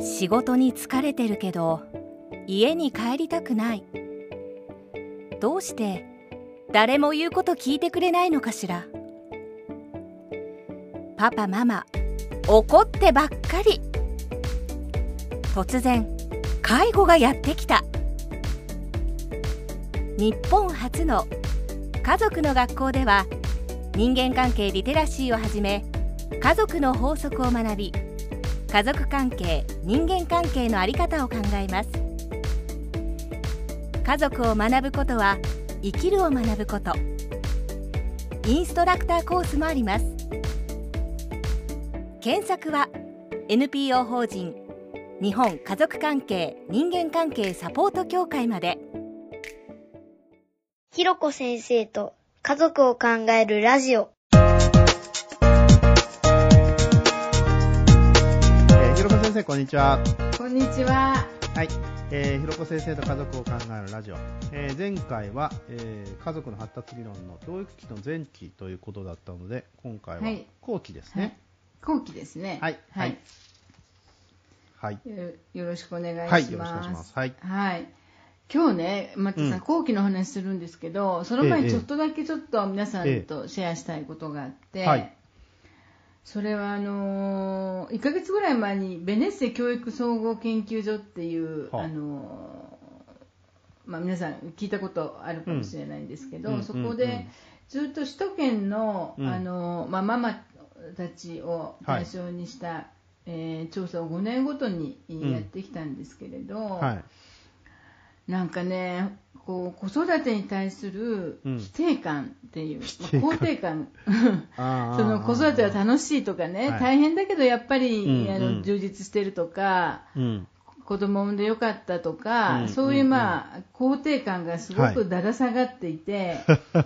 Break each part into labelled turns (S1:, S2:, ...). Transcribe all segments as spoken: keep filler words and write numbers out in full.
S1: 仕事に疲れてるけど家に帰りたくない。どうして誰も言うこと聞いてくれないのかしら。パパママ怒ってばっかり。突然介護がやってきた。日本初の家族の学校では人間関係リテラシーをはじめ家族の法則を学び、家族関係、人間関係の在り方を考えます。家族を学ぶことは生きるを学ぶこと。インストラクターコースもあります。検索は エヌピーオー 法人日本家族関係人間関係サポート協会まで。
S2: ひろこ先生と家族を考えるラジオ。
S3: えー、ひろこ先生、こんにちは。
S4: こんにちは。
S3: はい、えー、ひろこ先生と家族を考えるラジオ。えー、前回は、えー、家族の発達理論の教育期の前期ということだったので、今回は後期ですね。
S4: はい、後期ですね。
S3: はい。はい。はい、
S4: よ, よろしくお願いします。
S3: はい、よろしくお願いします。はい。
S4: はい。今日ね、またさ、うん、後期の話するんですけど、その前にちょっとだけちょっと皆さんとシェアしたいことがあって、ええはい、それはあのー、いっかげつぐらい前にベネッセ教育総合研究所っていう、あのーまあ、皆さん聞いたことあるかもしれないんですけど、うん、そこでずっと首都圏の、うんあのーまあ、ママたちを対象にした、はいえー、調査をごねんごとにやってきたんですけれど、うんはいなんかね、こう子育てに対する否定感っていう、うんまあ、肯定感その子育ては楽しいとかね、はい、大変だけどやっぱり、うんうん、あの充実してるとか、うん、子供産んでよかったとか、うん、そういう、まあ、肯定感がすごくだだ下がっていて、はい、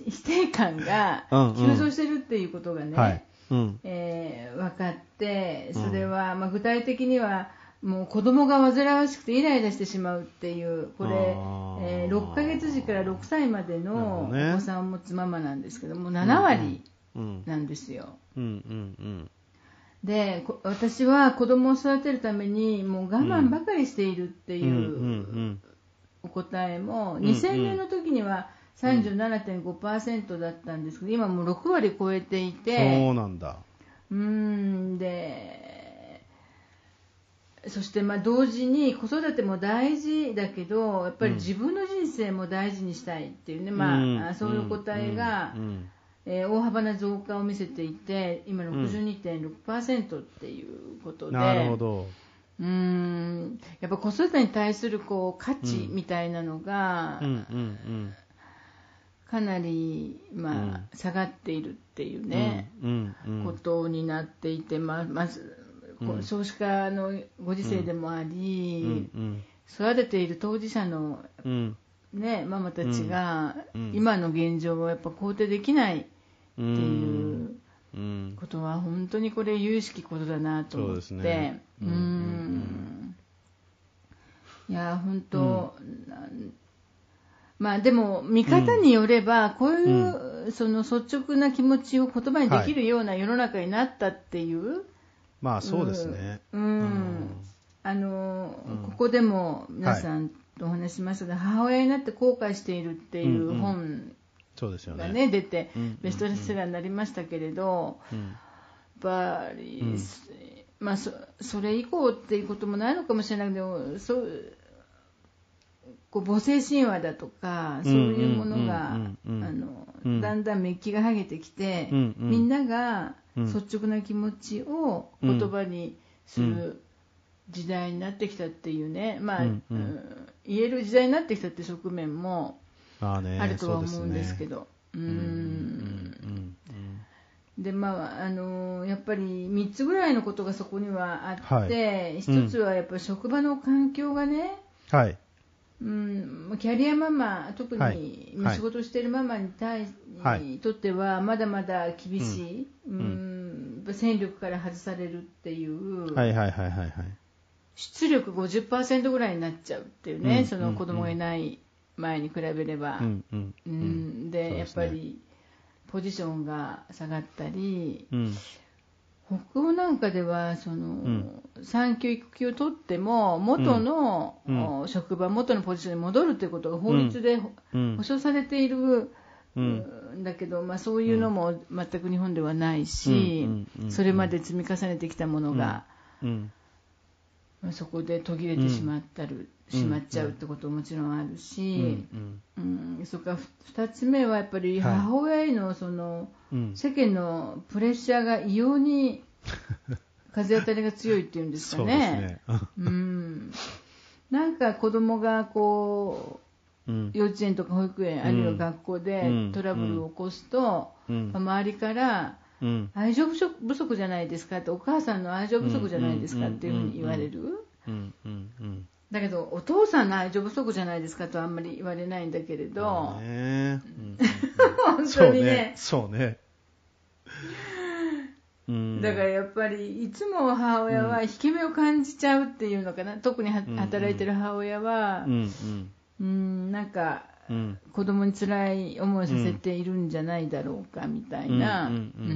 S4: 否定感が急増してるっていうことがね、はいうんえー、分かってそれは、まあ、具体的にはもう子供が煩わしくてイライラしてしまうっていうこれ、えー、ろっかげつじからろくさいまでのお子さんを持つママなんですけどもななわりなんですよ、うんうんうん、で私は子供を育てるためにもう我慢ばかりしているっていうお答えもにせんねんの時には さんじゅうななてんごパーセント だったんですけど今もうろくわり超えていて
S3: そうなんだ
S4: うーんでそしてまあ同時に子育ても大事だけどやっぱり自分の人生も大事にしたいっていうね、うんまあ、そういう答えが、うんうんえー、大幅な増加を見せていて今 ろくじゅうにてんろくパーセント っていうことで、うん、
S3: なるほど
S4: うーんやっぱ子育てに対するこう価値みたいなのが、うんうんうん、かなり、まあ、下がっているっていうね、うんうんうん、ことになっていて、まあ、まずうん、少子化のご時世でもあり、うんうん、育てている当事者の、うんね、ママたちが、うん、今の現状をやっぱ肯定できないっていうことは本当にこれ有識ことだなと思って、そうですね、うんうんうん、いや本当、うん、まあでも見方によれば、うん、こういう、うん、その率直な気持ちを言葉にできるような世の中になったっていう、はい
S3: まあそうですね。
S4: うん。うん、あの、うん、ここでも皆さんとお話ししましたが、はい、母親になって後悔しているっていう本が、ね
S3: そうですよね、
S4: 出て、うん、ベストセラーになりましたけれど、うん、やっぱり、うん、まあそ、それ以降っていうこともないのかもしれないけど、そうこう母性神話だとかそういうものがだんだんメッキが剥げてきて、うんうん、みんなが率直な気持ちを言葉にする時代になってきたっていうね、まあうんうん、言える時代になってきたって側面もあるとは思うんですけど、うーんでまああのやっぱりみっつぐらいのことがそこにはあって、はい、ひとつはやっぱり職場の環境がね、はいうん、キャリアママ特に仕事しているママに対し、はい、にとってはまだまだ厳しい、うんうん、戦力から外されるっていう、はいはいはいはいはい、出力 ごじゅっパーセント ぐらいになっちゃうっていうね、うん、その子供がいない前に比べれば、うんうんうん、で、ね、やっぱりポジションが下がったり、うん北欧なんかではその、うん、産休育休を取っても元の、うん、職場元のポジションに戻るということが法律で、うん、保障されている、うん、だけど、まあ、そういうのも全く日本ではないし、うん、それまで積み重ねてきたものが、うんまあ、そこで途切れてしまったる、うん、しまっちゃうってことももちろんあるし、うんうんうん、それからふたつめはやっぱり母親へのその、はい、世間のプレッシャーが異様に風当たりが強いっていうんですかね。そうですねうん、なんか子供がこう、うん、幼稚園とか保育園、うん、あるいは学校でトラブルを起こすと、うんまあ、周りからうん、愛情不足じゃないですかって、お母さんの愛情不足じゃないですかっていうふうに言われる。だけどお父さんの愛情不足じゃないですかとはあんまり言われないんだけれど、ねうんうん、本当にね
S3: そうね、
S4: そうねだからやっぱりいつも母親は引け目を感じちゃうっていうのかな、特に働いてる母親は、うんうん、うんなんかうん、子供に辛い思いをさせているんじゃないだろうかみたいな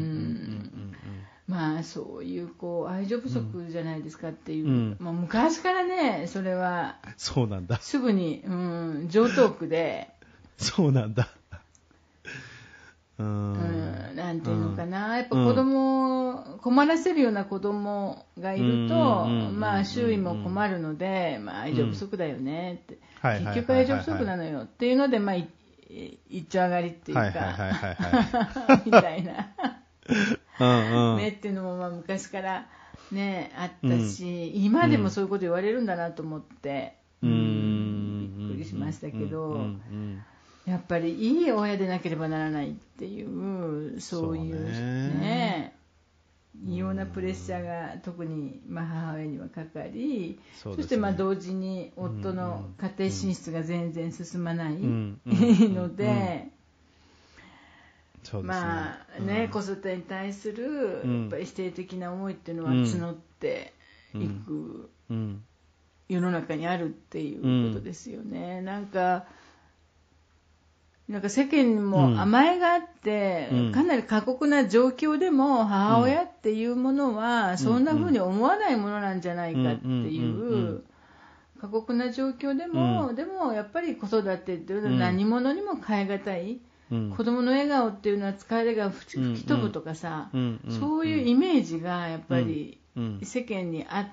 S4: まあそういうこう愛情不足じゃないですかっていう、うんまあ、昔からねそれは
S3: そうなんだ
S4: すぐに、うん、常套句で
S3: そうなんだ
S4: うん、なんていうのかな、やっぱ子供を困らせるような子供がいると、まあ周囲も困るので、まあ愛情不足だよねって、結局愛情不足なのよっていうので、まあ一丁上がりっていうか、みたいな目っていうのもまあ昔からねあったし、今でもそういうこと言われるんだなと思って、びっくりしましたけど。やっぱりいい親でなければならないっていうそういうね異様なプレッシャーが特にまあ母親にはかかり そ,、ね、そしてまあ同時に夫の家庭進出が全然進まないのでまあね子育てに対するやっぱり否定的な思いっていうのは募っていく世の中にあるっていうことですよね。なんかなんか世間にも甘えがあって、うん、かなり過酷な状況でも母親っていうものはそんな風に思わないものなんじゃないかっていう過酷な状況でも、うん、でもやっぱり子育てっていうのは何者にも代え難い、うん、子供の笑顔っていうのは疲れが吹き飛ぶとかさ、うん、そういうイメージがやっぱり世間にあって、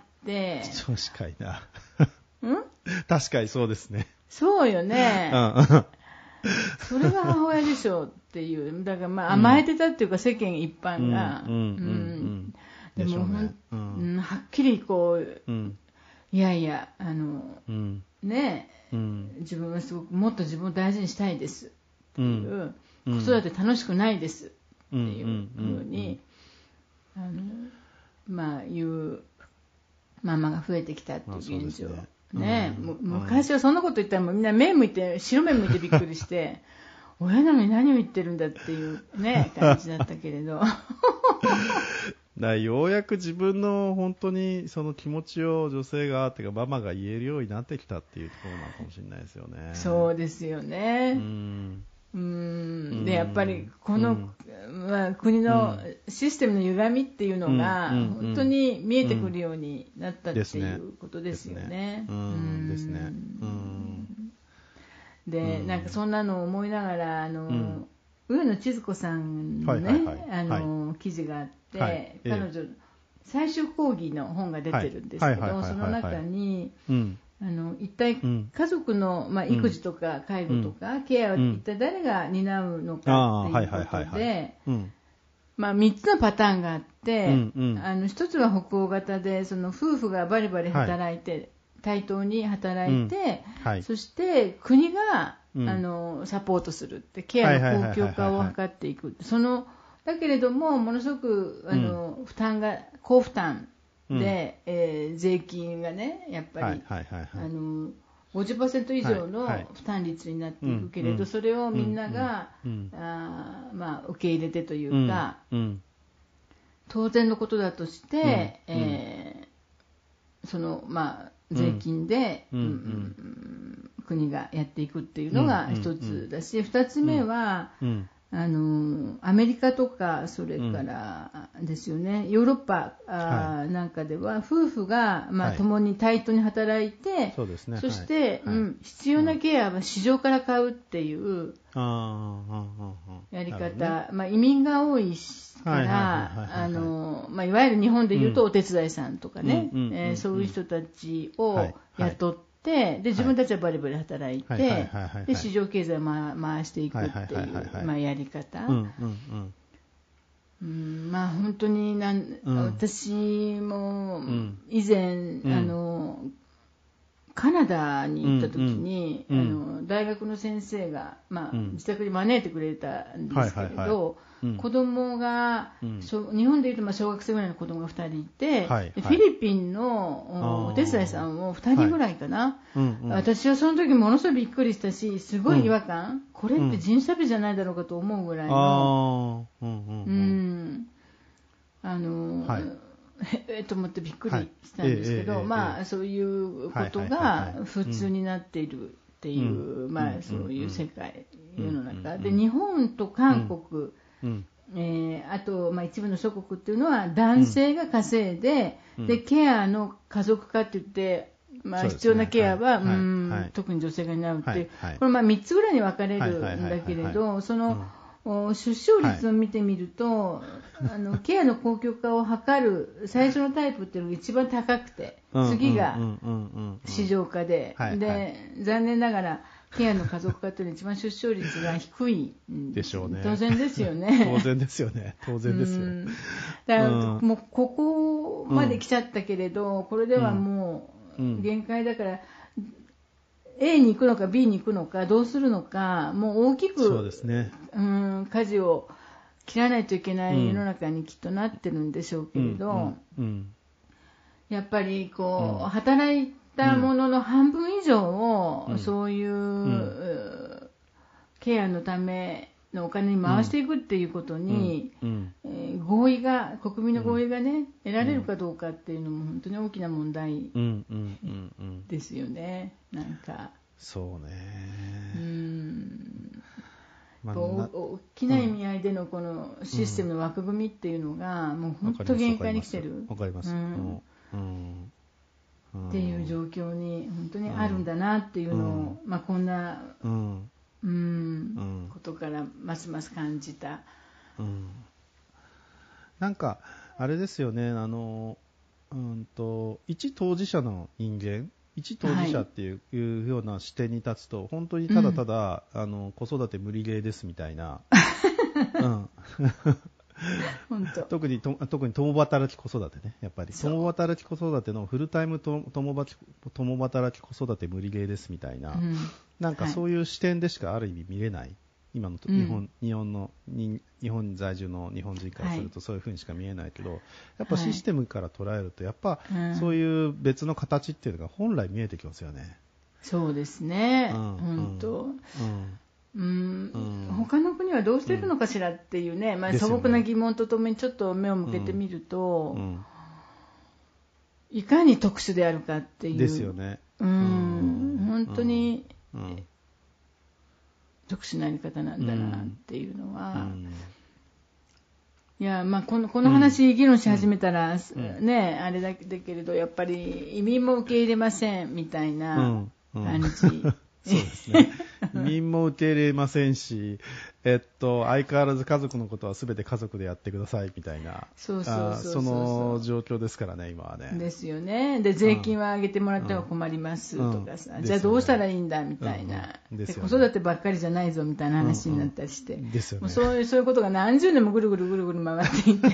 S3: 確かにな確かにそうですね。
S4: そうよねそれが母親でしょうっていう、だからまあ甘えてたっていうか世間一般が、でもほん、うん、はっきりこう、うん、いやいやあの、うん、ね、うん、自分はすごくもっと自分を大事にしたいですっていう、うん、子育て楽しくないですっていうふうに、あのまあ言うママが増えてきたっていう現状。ね、うん、昔はそんなこと言ったらみんな目向いて白目向いてびっくりして親なのに何を言ってるんだっていう、ね、感じだったけれど
S3: だようやく自分の本当にその気持ちを女性がっていうかママが言えるようになってきたっていうところなのかもしれないですよね。
S4: そうですよね。うんうんでやっぱりこの、うんまあ、国のシステムの歪みっていうのが本当に見えてくるようになったっていうことですよね。
S3: ですね。
S4: でなんかそんなのを思いながらあの、うん、上野千鶴子さんのね、はいはいはい、あの、はい、記事があって、はい、彼女、ええ、最終講義の本が出てるんですけど、その中に、うんあの一体家族の、まあ、育児とか介護とか、うん、ケアを一体誰が担うのかっていうことでみっつのパターンがあって、うんうん、あのひとつは北欧型でその夫婦がバリバリ働いて、はい、対等に働いて、うんはい、そして国が、うん、あのサポートするってケアの公共化を図っていく。そのだけれどもものすごくあの、うん、負担が高負担で、うんえー、税金がねやっぱり、はいはいはいはい、あの ごじゅっパーセント 以上の負担率になっていくけれど、はいはい、それをみんなが、うんうんあまあ、受け入れてというか、うん、当然のことだとして、うんえー、そのまあ税金で、うんうんうん、国がやっていくっていうのが一つだし、二つ目は、うん、 あのアメリカとかそれからですよね、うん、ヨーロッパあ、はい、なんかでは夫婦が、まあ、はい、共に対等に働いて、そうですね、そして、はい、うん、必要なケアは市場から買うっていうやり方、ね、まあ、移民が多いからいわゆる日本でいうとお手伝いさんとかね、そういう人たちを雇って、で自分たちはバリバリ働いて、で市場経済を回していくっていう、まあ、やり方、うんうんうん、まあ本当になん、うん、私も以前、うん、あのカナダに行った時に、うんうん、あの大学の先生が、まあうん、自宅に招いてくれたんですけれど、はいはいはいうん、子供が、うん、日本でいうとまあ小学生ぐらいの子供がふたりいて、はいはい、フィリピンのお手伝いさんもふたりぐらいかな、はいうんうん、私はその時ものすごいびっくりしたし、すごい違和感、うん、これって人種差別じゃないだろうかと思うぐらいの、うんうんうん、あの、はいえと思ってびっくりしたんですけど、はいえーえーまあ、そういうことが普通になっているっていう、まあ、そういう世界、うん、世の中で、日本と韓国、うんえー、あと、まあ、一部の諸国っていうのは男性が稼いで、うん、でケアの家族化って言って、まあ、必要なケアは、はいうんはい、特に女性が担うっていう、はいはい、これまあみっつぐらいに分かれるんだけれど、その、うん出生率を見てみると、はい、あのケアの公共化を図る最初のタイプっていうのが一番高くて、次が市場化で、で残念ながらケアの家族化というのは一番出生率が低い
S3: でしょうね。
S4: 当然ですよね。
S3: 当然ですよね。当然ですよ。うん、
S4: だからもうここまで来ちゃったけれど、これではもう限界だから。A に行くのか B に行くのかどうするのか、もう大きくそうですね、うん、舵を切らないといけない世の中にきっとなってるんでしょうけれど、うんうんうん、やっぱりこう、うん、働いたものの半分以上を、うん、そういう、うん、ケアのためのお金に回していくっていうことに、うんうんえー、合意が国民の合意がね、うん、得られるかどうかっていうのも本当に大きな問題ですよね。なんか
S3: そうね、
S4: うーん、まあ、大きな意味合いでのこのシステムの枠組みっていうのが、うん、もう本当限界に来てる。
S3: わかります。うん
S4: うん、っていう状況に本当にあるんだなっていうのを、うんまあ、こんな、うんうんうん、ことからますます感じた、うん、
S3: なんかあれですよね、あの、うんと、一当事者の人間一当事者っていう、はい、いうような視点に立つと本当にただただ、うん、あの子育て無理ゲーですみたいな、うん、本当特にと特に共働き子育てね、やっぱり共働き子育てのフルタイムと共働き共働き子育て無理ゲーですみたいな、うん、なんかそういう視点でしかある意味見れない、はい、今の日本、うん、日本の日本在住の日本人からするとそういう風にしか見えないけど、はい、やっぱシステムから捉えるとやっぱそういう別の形っていうのが本来見えてきますよね。
S4: そうですね、うん、本当、うんうんうん、他の国はどうしてるのかしらっていうね、うんまあ、素朴な疑問とともにちょっと目を向けてみると、うんうん、いかに特殊であるかっていう
S3: ですよね、
S4: うんうん、本当に、うん特殊なやり方なんだなっていうのは、うん、いやまあこのこの話議論し始めたら、うん、ねあれだけれどやっぱり移民も受け入れませんみたいな感じ、うんうん、
S3: そうですね。移民も受け入れませんし、えっと相変わらず家族のことはすべて家族でやってくださいみたいな、そうそうそうそう、その状況ですからね今はね。
S4: ですよね。で税金は上げてもらっては困りますとかさ、うんうん、じゃあどうしたらいいんだみたいな、うんうん、で子育てばっかりじゃないぞみたいな話になったりして、うんうん、ですよね。もうそういうそういうことが何十年もぐるぐるぐるぐる回っていて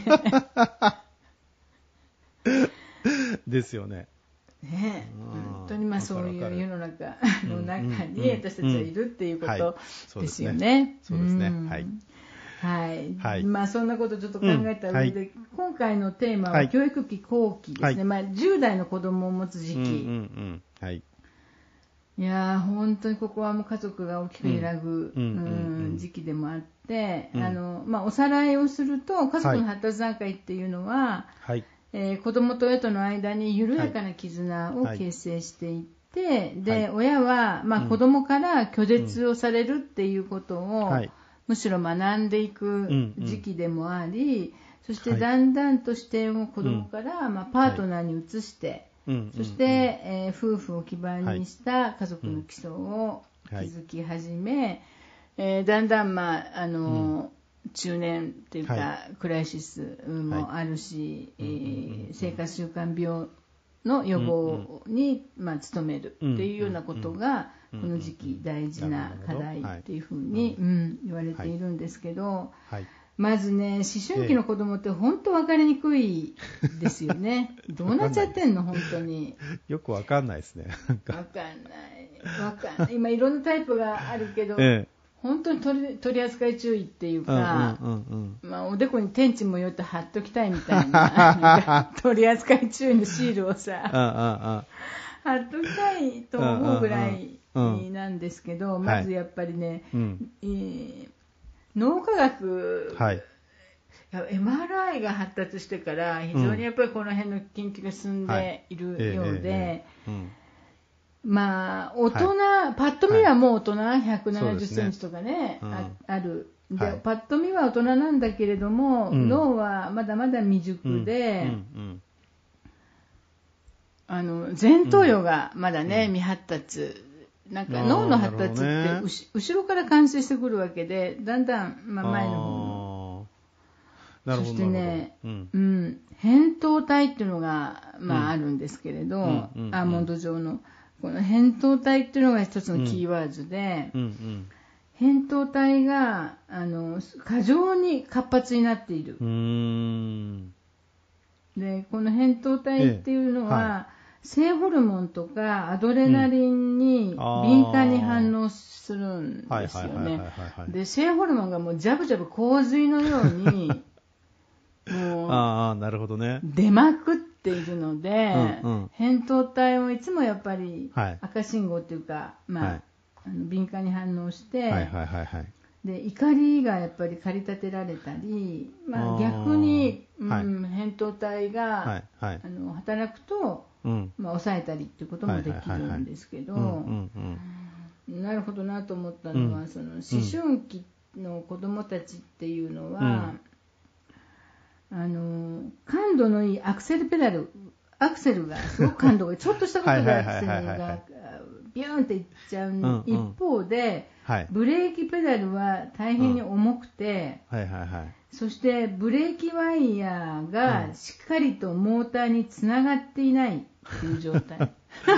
S3: ですよね。
S4: ねえ、本当にまあそういう世の中の中に私たちはいるっていうことですよね。
S3: そうですね。はい。
S4: はい。はい、まあそんなことちょっと考えた上で、うんはい、今回のテーマは教育期後期ですね。はい、まあじゅう代の子供を持つ時期。うんうんうん、はい。いやー本当にここはもう家族が大きく揺らぐ、うんうん、時期でもあって、うん、あのまあおさらいをすると家族の発達段階っていうのは。はいえー、子供と親との間に緩やかな絆を形成していって、はい、で、はい、親は、まあ、子供から拒絶をされるっていうことをむしろ学んでいく時期でもあり、うんうん、そしてだんだんと視点を子供から、はい、まあ、パートナーに移して、はい、そして、えー、夫婦を基盤にした家族の基礎を築き始め、はい、えー、だんだん、まああのー、中年というか、はい、クライシスもあるし、はい、えー、生活習慣病の予防に、うんうん、まあ、努めるっていうようなことが、うんうん、この時期大事な課題っていうふうに、うんうん、言われているんですけど、はい、まずね、思春期の子供って本当分かりにくいですよね。どうなっちゃってんの本当に。
S3: よく分かんないですね。
S4: 分かんない。分かんない。今いろんなタイプがあるけど、ええ、本当に取り、取り扱い注意っていうか、うんうんうん、まあ、おでこに天地もよって貼っときたいみたいな、なんか取り扱い注意のシールをさ、貼っときたいと思うぐらいなんですけど、まずやっぱりね、はい、えー、脳科学、はい、エムアールアイ が発達してから非常にやっぱりこの辺の研究が進んでいるようで、まあ大人、はい、パッと見はもう大人ひゃくななじゅっセンチとかね、うん、あ, あるで、はい、パッと見は大人なんだけれども、うん、脳はまだまだ未熟で、うんうんうん、あの前頭葉がまだね、うん、未発達、なんか脳の発達って、ね、後ろから完成してくるわけで、だんだん、まあ、前の方の、そしてね、うんうん、扁桃体っていうのが、まあ、あるんですけれど、うんうんうん、アーモンド状のこの扁桃体っていうのが一つのキーワードで、うんうんうん、扁桃体があの過剰に活発になっている。うーんで、この扁桃体っていうのは、ええ、はい、性ホルモンとかアドレナリンに敏感に反応するんですよね。で、性ホルモンがもうジャブジャブ洪水のようにもう
S3: あー、なるほどね、
S4: 出まくっているので、うんうん、扁桃体もいつもやっぱり赤信号っていうか、まあ、はい、あの敏感に反応して、はいはいはいはい、で怒りがやっぱり駆り立てられたり、まあ、逆に、うん、はい、扁桃体が、はいはい、あの働くと、うん、まあ、抑えたりっていうこともできるんですけど、なるほどなと思ったのは、うん、その思春期の子どもたちっていうのは、うん、あの感度のいいアクセルペダル、アクセルがすごく感度がちょっとしたことでアクセルがビューンっていっちゃう、うんうん、一方で、はい、ブレーキペダルは大変に重くて、うん、はいはいはい、そしてブレーキワイヤーがしっかりとモーターにつながっていないっていう状態。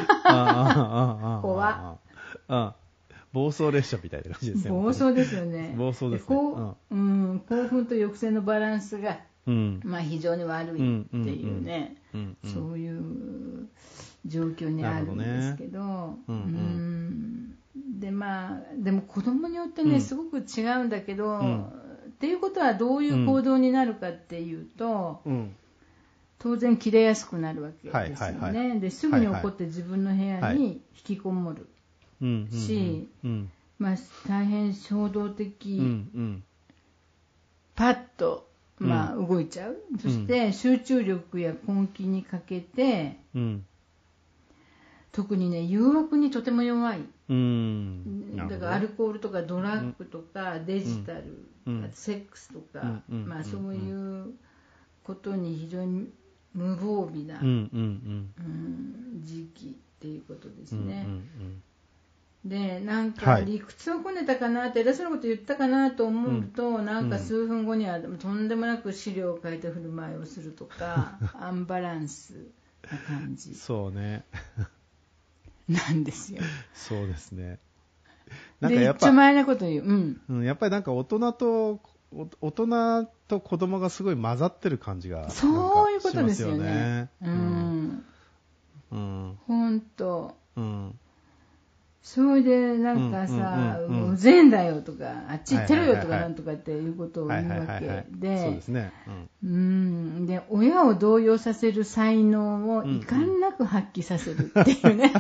S4: 怖っ。
S3: 暴走列車みたいな感じですね。
S4: 暴走ですよね。
S3: 暴走ですね。
S4: こう、うん、興奮と抑制のバランスが、うん、まあ、非常に悪いっていうね、うんうんうん、そういう状況にあるんですけど、どね、うんうん、でまあでも子供によってね、うん、すごく違うんだけど、うん、っていうことはどういう行動になるかっていうと、うん、当然切れやすくなるわけですよね、はいはいはい、ですぐに起こって自分の部屋に引きこもる、はいはい、し、うんうんうん、まあ、大変衝動的、うんうん、パッと、まあ、動いちゃう、うん、そして集中力や根気に欠けて、うん、特にね誘惑にとても弱い、うん、だからアルコールとかドラッグとかデジタル、うん、セックスとか、うん、まあ、そういうことに非常に無防備な、うんうんうん、時期っていうことですね、うんうんうん、でなんか理屈をこねたかなって偉そうなこと言ったかなと思うと、うん、なんか数分後にはとんでもなく資料を変えた振る舞いをするとかアンバランスな感じ
S3: そうね
S4: なんですよ。
S3: そうですね。
S4: なんかやっぱで一丁前なこと言う、うん
S3: うん、やっぱりなんか大人と大人と子供がすごい混ざってる感じが
S4: そういうことですよね。
S3: うん。
S4: うん。本当。うん。それでなんかさ、うんうんうんうん、もう善だよとかあっち行ってるよとかなんとかっていうことを言うわけで、
S3: そうですね。
S4: うん。うんで親を動揺させる才能を遺憾なく発揮させるっていうね。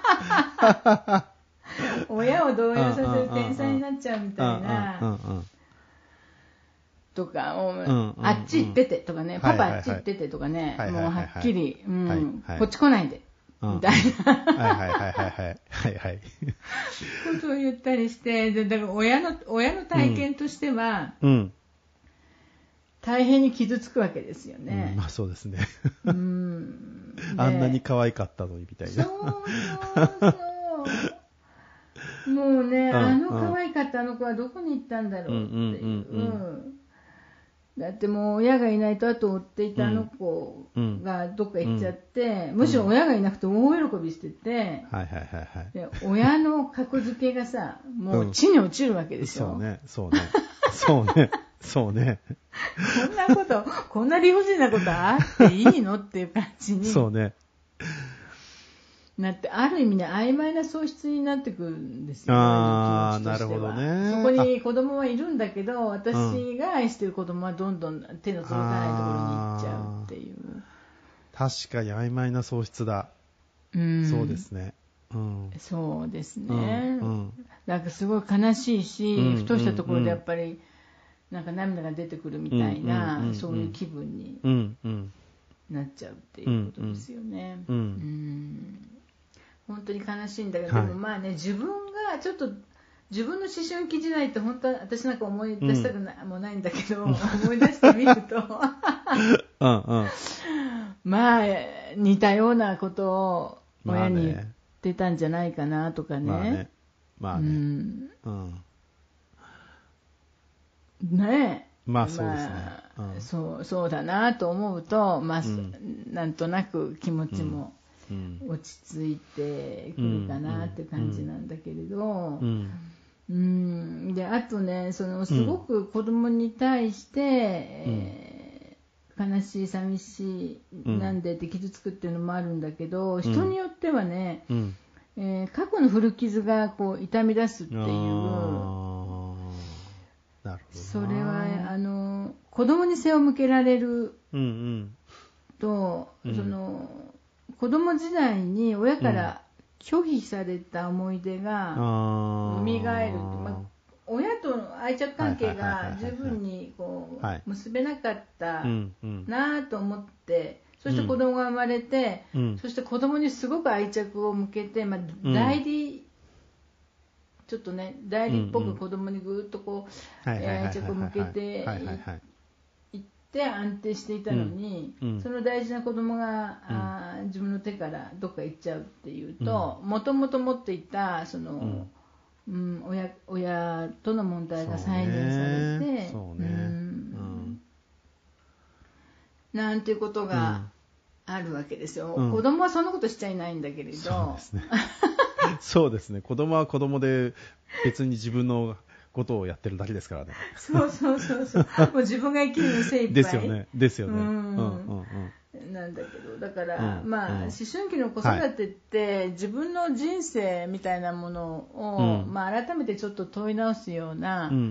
S4: 親を動揺させる天才になっちゃうみたいな。とか、うんうんうん、あっち行っててとかね、パパあっち行っててとかね、はいはい、もうはっきり、はいはいうんはい、こっち来ないでみたいな、
S3: はいはいはいはいはいはいはい
S4: ことを言ったりして、でだから親の親の体験としては、
S3: うん、
S4: 大変に傷つくわけですよね。
S3: うん、まあそうですね。
S4: うん、
S3: あんなに可愛かったのにみたいな。
S4: そうそうそう。もうね、うん、あの可愛かったあの子はどこに行ったんだろうっていう。うんうんうんうんだってもう親がいないと後を追っていたあの子がどっか行っちゃって、うん、むしろ親がいなくて大喜びしてて、
S3: はいはいはいはい、
S4: で親の格付けがさもう地に落ちるわけでしょ、
S3: うん、そうねそうねそうねそうね
S4: こんなことこんな理不尽なことあっていいのっていう感じに
S3: そうね
S4: なってある意味ね曖昧な喪失になってくるんですよ、ね、
S3: ああなるほどね。
S4: そこに子供はいるんだけど私が愛してる子供はどんどん手の届かないところに行っちゃうっていう。
S3: 確かに曖昧な喪失だ。うん、そうですね、うん、
S4: そうですね、
S3: うんうん、
S4: なんかすごい悲しいし、うん、ふとしたところでやっぱりなんか涙が出てくるみたいな、うん、そういう気分になっちゃうっていうことですよね、うんうんうん本当に悲しいんだけど、はい、でもまあね自分がちょっと自分の思春期時代って本当は私なんか思い出したくな、うん、もないんだけど思い出してみるとうん、うん、まあ似たようなことを親に言ってたんじゃないかなとかね。まあね。
S3: まあね。うんうん、
S4: ねえ。
S3: まあそうですね。
S4: まあうん、そうそうだなと思うと、まあ、うん、なんとなく気持ちも、うん落ち着いてくるかなって感じなんだけれど、うんうん、であとねそのすごく子供に対して、うんえー、悲しい寂しいなんでって傷つくっていうのもあるんだけど、うん、人によってはね、うんえー、過去の古傷がこう痛み出すっていう、なるほどそれはあの子供に背を向けられると、うんうん、その子供時代に親から拒否された思い出が蘇る、まあ、親との愛着関係が十分にこう結べなかったなと思って、そして子供が生まれて、うん、そして子供にすごく愛着を向けて、まあ、代理、うん、ちょっとね代理っぽく子供にぐーっとこう愛着を向けてで安定していたのに、うんうん、その大事な子供が、うん、あ自分の手からどっか行っちゃうっていうと、もともと持っていたその、うんうん、親, 親との問題が再現されて、そうね、うんうん、なんていうことがあるわけですよ、うん、子供はそんなことしちゃいないんだけれど、
S3: そうですねそうですね子供は子供で別に自分のことをやってるだけですからね。
S4: そうそうそうそう。もう自分が生きるの精一杯。
S3: ですよね。ですよね。うん
S4: うんうん。なんだけど、だから、うん、まあ、うん、思春期の子育てって、はい、自分の人生みたいなものを、うん、まあ改めてちょっと問い直すような、うんうんうん、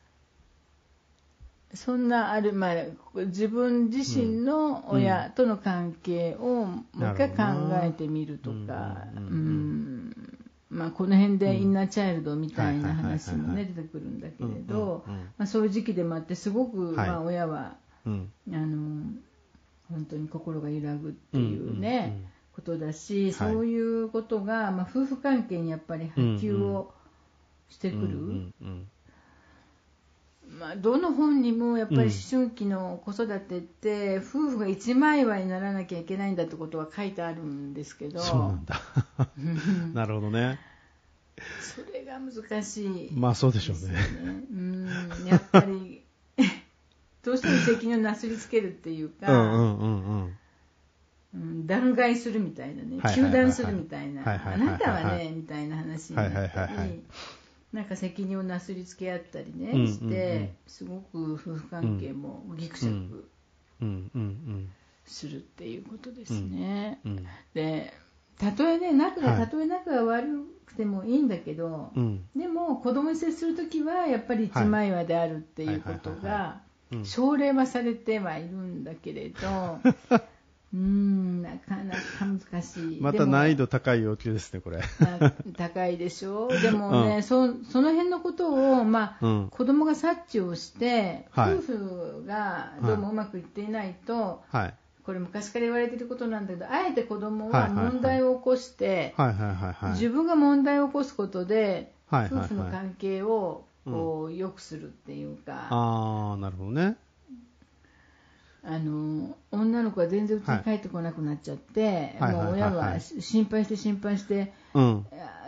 S4: そんなあるまあ自分自身の親との関係をもう一回考えてみるとか。まあ、この辺でインナーチャイルドみたいな話もね出てくるんだけれど、まあ、そういう時期でもあってすごく、まあ、親は、うん、あの本当に心が揺らぐっていうね、うんうんうん、ことだし、そういうことが、まあ、夫婦関係にやっぱり波及をしてくる、うんうんうんまあ、どの本にもやっぱり思春期の子育てって、うん、夫婦が一枚岩にならなきゃいけないんだってことは書いてあるんですけど、
S3: そうなんだなるほどね。
S4: それが難しい、ね、
S3: まあそうでしょうね。
S4: うんやっぱりどうしても責任をなすりつけるっていうか、うんうんうんうん、弾劾するみたいなね、糾弾するみたいな、あなたはねみたいな話になったり、はいはいはいはい、なんか責任をなすりつけ合ったりね、うんうんうん、してすごく夫婦関係もギクシャクするっていうことですね、うんうんうん、でたとえね仲がたとえ仲が悪くてもいいんだけど、はい、でも子供に接するときはやっぱり一枚岩であるっていうことが奨励はされてはいるんだけれどうーんなかなか難しい。
S3: また難易度高い要求ですねこれ
S4: 高いでしょ。でもね、うん、そ, その辺のことを、まあうん、子供が察知をして、はい、夫婦がどうもうまくいっていないと、はい、 これ昔から言われていることなんだけど、あえて子供は問題を起こして、自分が問題を起こすことで、はいはいはい、夫婦の関係をこう良くするっていうか、
S3: うん、ああ、なるほどね。
S4: あの女の子は全然家に帰ってこなくなっちゃって、はい、もう親は心配して心配して、はいはいはい、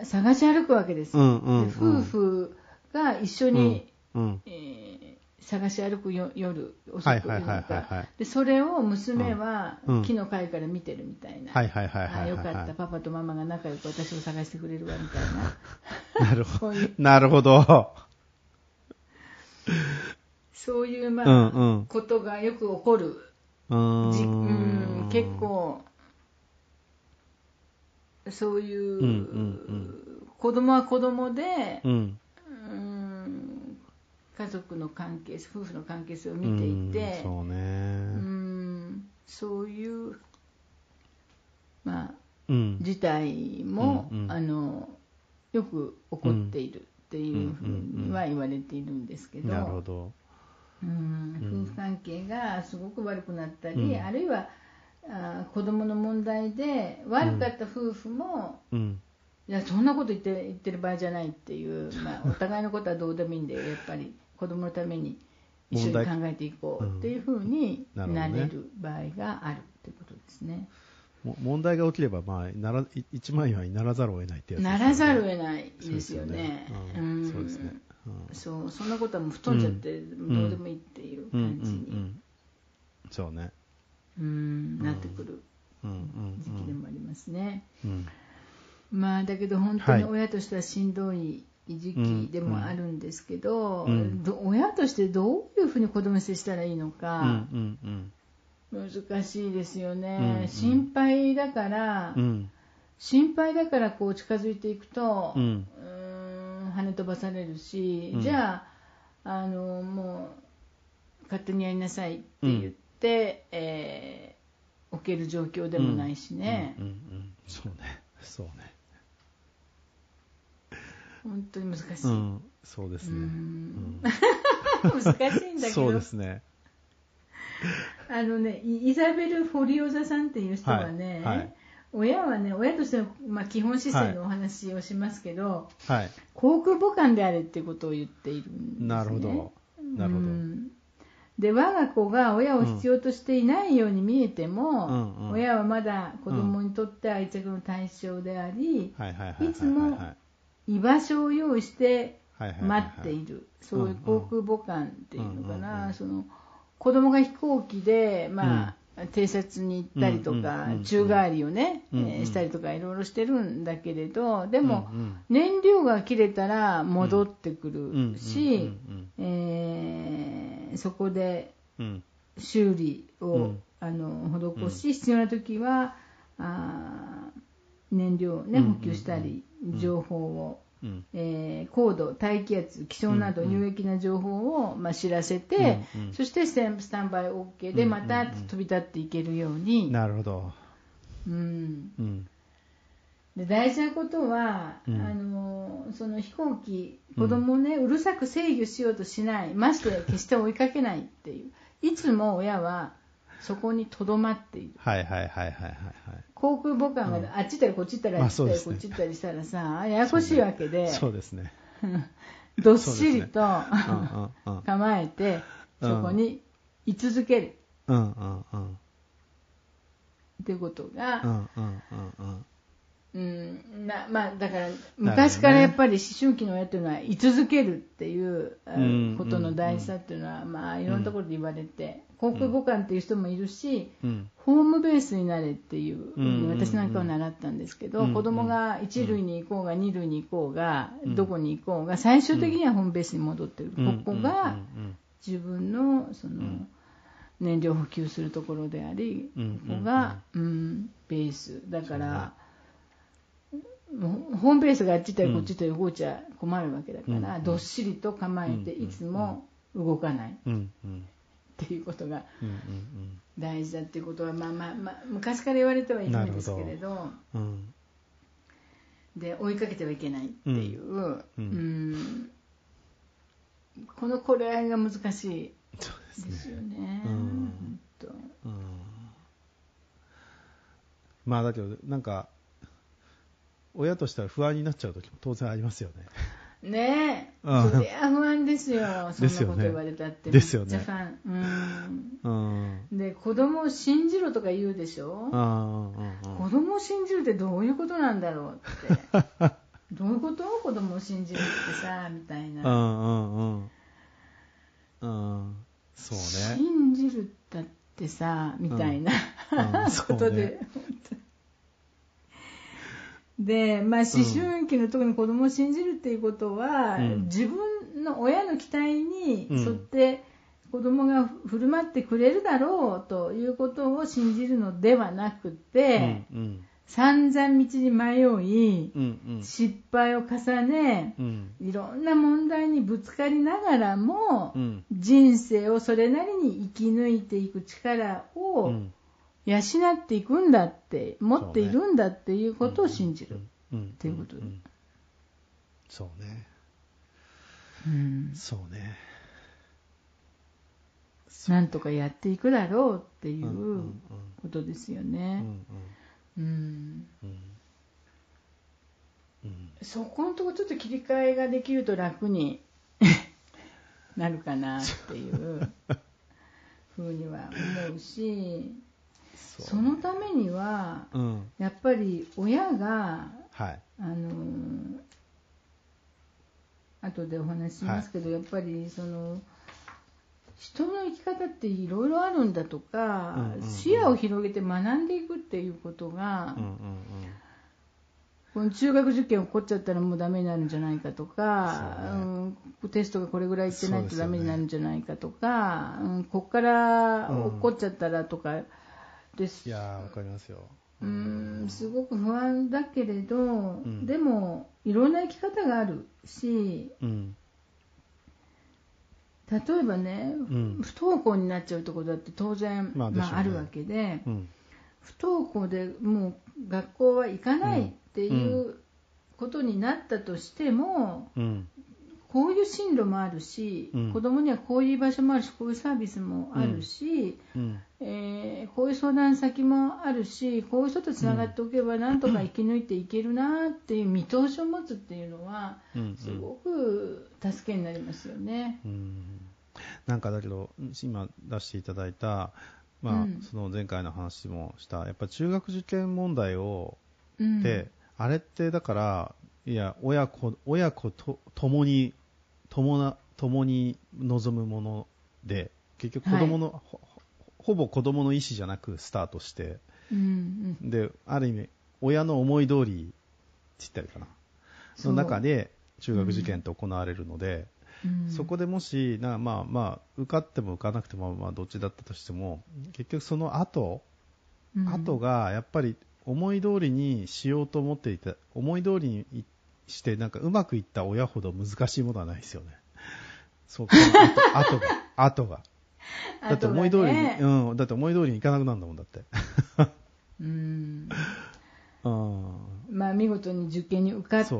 S4: 探し歩くわけですよ、うんうんうん、で夫婦が一緒に、うんうんえー、探し歩くよ夜遅く夜中、はいはいはいはい、でそれを娘は木の階から見てるみたいな、はいはいはいはいはい、あよかったパパとママが仲良く私を探してくれるわみたいな
S3: なるほどなるほど
S4: そういう、まあうんうん、ことがよく起こる。うーんじうん結構そういう、うんうんうん、子供は子供で、うん、うん家族の関係夫婦の関係性を見ていて、
S3: うんそうね、
S4: うんそういう、まあうん、事態も、うんうん、あのよく起こっているっていうふうには言われているんですけど、
S3: なるほど。
S4: うん夫婦関係がすごく悪くなったり、うん、あるいはあ子供の問題で悪かった夫婦も、うん、いやそんなこと言って、言ってる場合じゃないっていう、まあ、お互いのことはどうでもいいんでやっぱり子供のために一緒に考えていこうっていうふうになれる場合があるってことですね。
S3: 問題が起きれば、まあ、なら一枚岩にならざるを得ないってやつですね。
S4: ならざるを得ないですよね。
S3: そうですね。
S4: そうそんなことはもう吹っ飛んじゃって、うん、どうでもいいっていう感じに、うんうんうん、
S3: そうね
S4: うんなってくる時期でもありますね、うんうんうん、まあだけど本当に親としてはしんどい時期でもあるんですけど、うんうん、ど親としてどういうふうに子供に接したらいいのか、うんうんうん、難しいですよね、うんうん、心配だから、うん、心配だからこう近づいていくと、うん跳ね飛ばされるし、うん、じゃあ、あのもう勝手にやりなさいって言って、うんえー、置ける状況でもないしね、うんうんうんうん、
S3: そうねそうね
S4: 本当に難しい、
S3: うん、そうですね、うん、
S4: 難しいんだけど
S3: そうですね
S4: あのねイザベル・フォリオザさんっていう人はね、はいはい親はね、親としての、まあ、基本姿勢のお話をしますけど、はい、航空母艦であれっていうことを言っているんですね。
S3: なるほど。なるほど。うん、
S4: で、我が子が親を必要としていないように見えても、うんうん、親はまだ子供にとって愛着の対象であり、いつも居場所を用意して待っている。そういう航空母艦っていうのかな、その子供が飛行機で、まあ、うん偵察に行ったりとか、うんうん、宙返りをね、うんうんえー、したりとかいろいろしてるんだけれどでも、うんうん、燃料が切れたら戻ってくるしそこで修理を、うん、あの施し、うん、必要な時はあ燃料を、ね、補給したり、うんうん、情報をうんえー、高度、大気圧、気象など有益な情報を、まあ、知らせて、うんうん、そしてスタンバイ OK でまた飛び立っていけるように、うんうんうん、
S3: なるほど、
S4: うんうん、で大事なことは、うん、あのその飛行機子供を、ね、うるさく制御しようとしない、まして決して追いかけないっていういつも親はそこにとどまっている。
S3: はいはいはいはいはい、はい。
S4: 航空母艦が、うん、あっち行ったりこっち行ったり、あっち行ったりこっち行ったりしたらさ、ややこしいわけで。
S3: そうですね。
S4: どっしりと、ねうんうん、構えて、そこに居続ける。うんうんうん。っていうことが、うんうんうんうんうん、なまあ、だから昔からやっぱり思春期の親というのは居続けるっていうことの大事さっていうのは、まあ、いろんなところで言われて、航空母艦っていう人もいるし、うん、ホームベースになれっていう、うん、私なんかは習ったんですけど、うん、子供が一塁に行こうが二塁に行こうが、うん、どこに行こうが最終的にはホームベースに戻ってる、うん、ここが自分のその燃料補給するところであり、うん、ここが、うん、ベースだから、ホームベースがあっち行ったりこっち行ったり動いちゃ困るわけだから、うん、どっしりと構えていつも動かない、うんうん、っていうことが大事だっていうことは、まあまあまあ、昔から言われてはいるんですけれど、うん、で追いかけてはいけないっていう、うんうん、この頃合いが難しいですよね。うんうん
S3: まあだけどなんか親としては不安になっちゃう時も当然ありますよね。
S4: ねえ、
S3: うん、
S4: そりゃ不安ですよ。そんなこと言われたって
S3: ですよね。
S4: めっちゃファン、うん、
S3: うん、
S4: で子供を信じろとか言うでしょ。
S3: うんうんうん、
S4: 子供を信じるってどういうことなんだろうってどういうこと子供を信じるってさみたいな。
S3: うんうんうんうん、そうね。
S4: 信じるだってさみたいな、うんうん、ことで。で、まあ、思春期の特に子供を信じるっていうことは、うん、自分の親の期待に沿って子供が振る舞ってくれるだろうということを信じるのではなくて、うんうん、散々道に迷い、うんうん、失敗を重ね、うん、いろんな問題にぶつかりながらも、うん、人生をそれなりに生き抜いていく力を、うん養っていくんだって持っているんだっていうことを信じるっていうことで、
S3: そうね、
S4: うん、
S3: そうね、
S4: なんとかやっていくだろうっていうことですよね。そこのところちょっと切り替えができると楽になるかなっていうふうには思うしそのためには、うん、やっぱり親が、はい、あの後でお話ししますけど、はい、やっぱりその人の生き方っていろいろあるんだとか、うんうんうん、視野を広げて学んでいくっていうことが、うんうんうん、この中学受験起こっちゃったらもうダメになるんじゃないかとか、う、ね、うん、テストがこれぐらいいってないとダメになるんじゃないかとか、うん、こっから起こっちゃったらとか、うんです。
S3: いやー、わかりますよ。
S4: うーん、すごく不安だけれど、うん、でもいろんな生き方があるし、うん、例えばね、うん、不登校になっちゃうところだって当然、まあまあ、あるわけで、うん、不登校でもう学校は行かないっていうことになったとしても、うん、こういう進路もあるし、うん、子供にはこういう場所もあるし、こういうサービスもあるし、うんえー、こういう相談先もあるし、こういう人とつながっておけばなんとか生き抜いていけるなっていう見通しを持つっていうのは、すごく助けになりますよね。
S3: うんうん、なんかだけど今出していただいた、まあうん、その前回の話もしたやっぱ中学受験問題を、うん、であれってだからいや親子親子と共に共な共に望むもので結局子供の、はい、ほ, ほぼ子供の意思じゃなくスタートして、うんうん、である意味親の思い通りって言ったりかなその中で中学受験って行われるので、うん、そこでもしなまあまあ受かっても受かなくてもまあどっちだったとしても結局その後、うん、後がやっぱり思い通りにしようと思っていた思い通りにしてなんかうまくいった親ほど難しいものはないですよね。そうか後が後がだって思い通りに、ね、うんだって思い通りにいかなくなるんだもんだって。
S4: うんまあ見事に受験に受かって、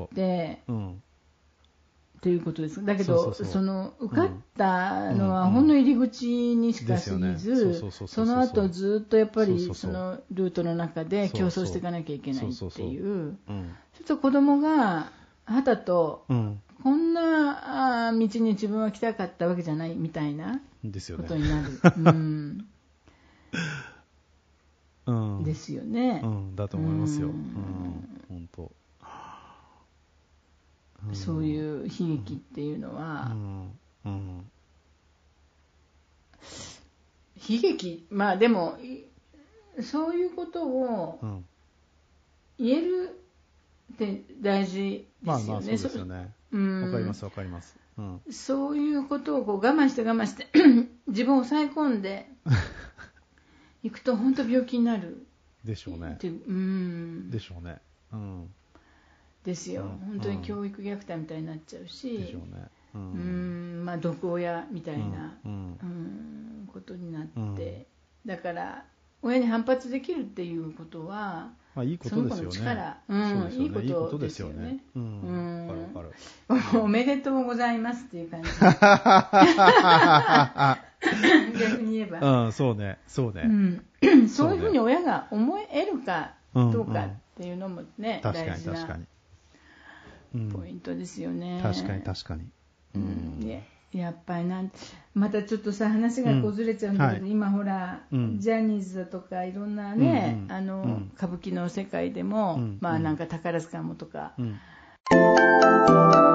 S4: うん、ということです。だけどその受かったのはほんの入り口にしか過ぎず、その後ずっとやっぱりそのルートの中で競争していかなきゃいけないっていう、ちょっと子供がはたと、うん、こんな道に自分は来たかったわけじゃないみたいなことになる。ですよね。うんうん、ですよね、
S3: うん。だと思いますよ。うん、本当。
S4: うん、そういう悲劇っていうのは、うんうん、悲劇、まあでもそういうことを言えるって大事ですよね。
S3: まあまあそうですよね。わ、うん、かりますわかります、うん。
S4: そういうことをこう我慢して我慢して自分を抑え込んでいくと本当病気になる
S3: でしょうね。
S4: うん、
S3: でしょうね。うん。
S4: ですよ、うん、本当に教育虐待みたいになっちゃうし、
S3: でしょうね。うん、
S4: うんまあ毒親みたいな、うんうん、ことになって、うん、だから親に反発できるっていうことは、
S3: まあ、いいことですよね。
S4: その子の力、うん、いいことですよね。
S3: うん、うん、わかる
S4: わかる。おめでとうございますっていう感じ。逆に言えば。
S3: うん、そうね、そうね。
S4: うん、そういうふうに親が思えるかどうかっていうのもね、
S3: うんうん、
S4: 大事なポイントですよね。
S3: 確かに確かに、
S4: うん、ね、やっぱりなんまたちょっとさ話がこうずれちゃうんだけど、うん、今ほら、うん、ジャニーズだとかいろんなね、うんうん、あの、うん、歌舞伎の世界でも、うん、まあなんか宝塚もとか、うん